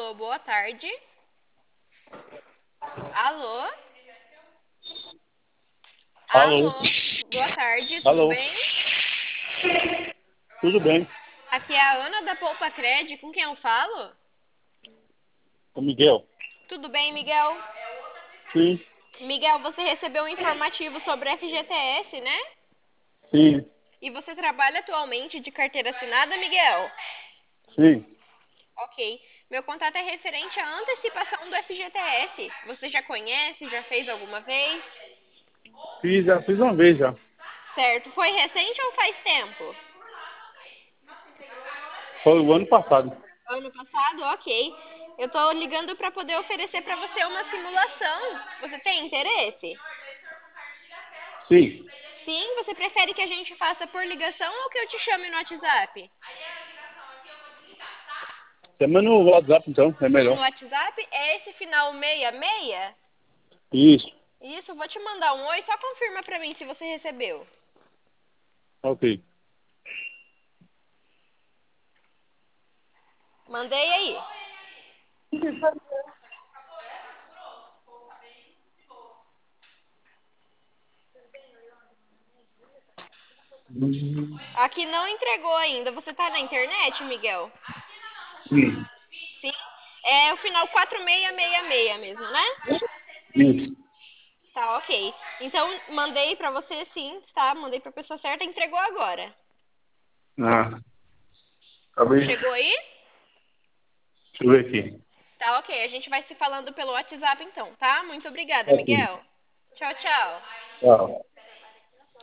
Alô, boa tarde. Alô? Alô? Alô? Boa tarde, tudo Alô? bem? Tudo bem? Aqui é a Ana da Poupa Cred, com quem eu falo? O Miguel? Tudo bem, Miguel? Sim, Miguel, você recebeu um informativo sobre FGTS, né? sim, E você trabalha atualmente de carteira assinada, Miguel? sim. Ok. Meu contato é referente à antecipação do FGTS. Você já conhece? Já fez alguma vez? Já fiz uma vez já. Certo. Foi recente ou faz tempo? Foi o ano passado. Ano passado? Ok. Eu tô ligando para poder oferecer para você uma simulação. Você tem interesse? Sim. Sim? Você prefere que a gente faça por ligação ou que eu te chame no WhatsApp? Chama no WhatsApp então, é No melhor. WhatsApp é esse final 66? Isso, Isso, vou te mandar um oi, só confirma pra mim se você recebeu. ok. Mandei aí. Aqui não entregou ainda. Você tá na internet, Miguel? Sim, Sim. É o final 4666 mesmo, né? isso. Tá, ok. Então, mandei pra você sim, tá? Mandei pra pessoa certa, entregou agora. Ah, acabei. Chegou aí? Deixa eu ver aqui. Tá, ok. A gente vai se falando pelo WhatsApp então, tá? Muito obrigada, Ok. Miguel. Tchau, tchau. Tchau.